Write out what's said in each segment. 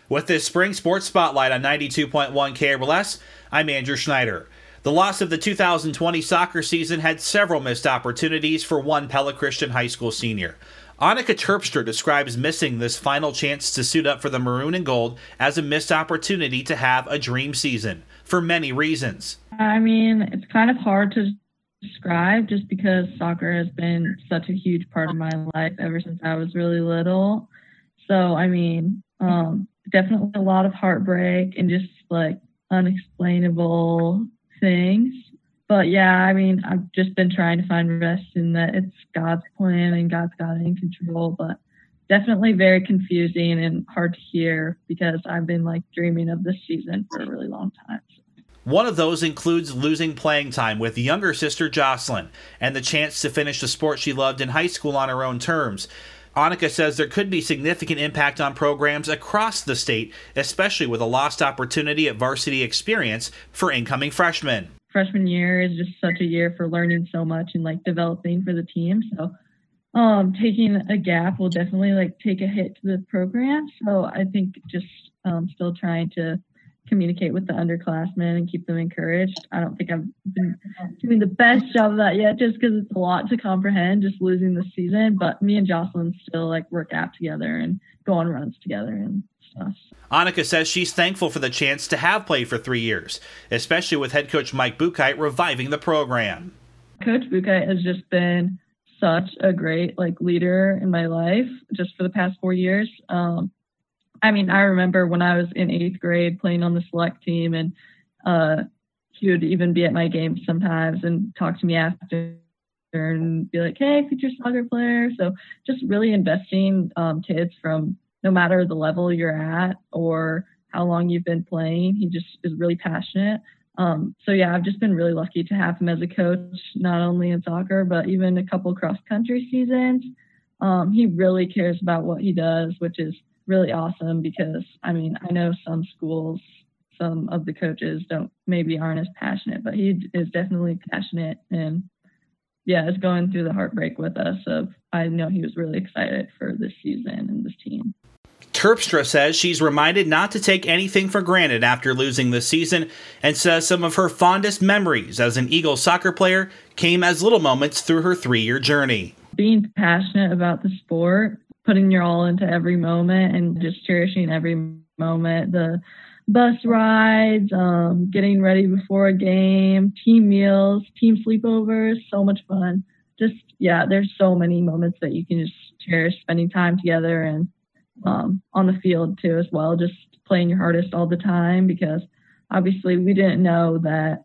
With this spring sports spotlight on 92.1 KRLS, I'm Andrew Schneider. The loss of the 2020 soccer season had several missed opportunities for one Pella Christian High School senior. Annika Terpstra describes missing this final chance to suit up for the maroon and gold as a missed opportunity to have a dream season, for many reasons. It's kind of hard to describe just because soccer has been such a huge part of my life ever since I was really little. So, definitely a lot of heartbreak and just like unexplainable things. But yeah, I've just been trying to find rest in that it's God's plan and God's got it in control, but definitely very confusing and hard to hear because I've been dreaming of this season for a really long time. One of those includes losing playing time with younger sister Jocelyn and the chance to finish the sport she loved in high school on her own terms. Annika says there could be significant impact on programs across the state, especially with a lost opportunity at varsity experience for incoming freshmen. Freshman year is just such a year for learning so much and developing for the team. So taking a gap will definitely take a hit to the program. So I think just still trying to communicate with the underclassmen and keep them encouraged. I don't think I've been doing the best job of that yet just because it's a lot to comprehend just losing the season. But me and Jocelyn still work out together and go on runs together and stuff. Annika says she's thankful for the chance to have played for 3 years, especially with head coach Mike Bukite reviving the program. Coach Bukite has just been such a great leader in my life just for the past 4 years. I remember when I was in 8th grade playing on the select team and he would even be at my games sometimes and talk to me after and be like, hey, future soccer player. So just really investing kids from no matter the level you're at or how long you've been playing. He just is really passionate. I've just been really lucky to have him as a coach, not only in soccer, but even a couple cross-country seasons. He really cares about what he does, which is really awesome because, I know some schools, some of the coaches aren't as passionate, but he is definitely passionate and, is going through the heartbreak with us. I know he was really excited for this season and this team. Terpstra says she's reminded not to take anything for granted after losing this season and says some of her fondest memories as an Eagles soccer player came as little moments through her 3-year journey. Being passionate about the sport, putting your all into every moment and just cherishing every moment, the bus rides, getting ready before a game, team meals, team sleepovers, so much fun. There's so many moments that you can just cherish spending time together and on the field too as well, just playing your hardest all the time because obviously we didn't know that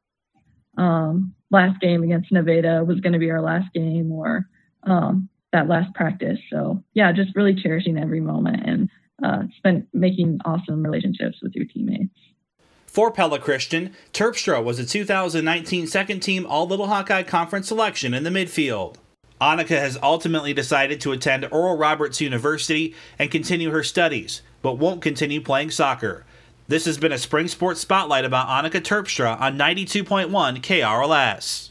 last game against Nevada was going to be our last game or that last practice. So just really cherishing every moment and making awesome relationships with your teammates. For Pella Christian, Terpstra was a 2019 second team All-Little Hawkeye Conference selection in the midfield. Annika has ultimately decided to attend Oral Roberts University and continue her studies, but won't continue playing soccer. This has been a Spring Sports Spotlight about Annika Terpstra on 92.1 KRLS.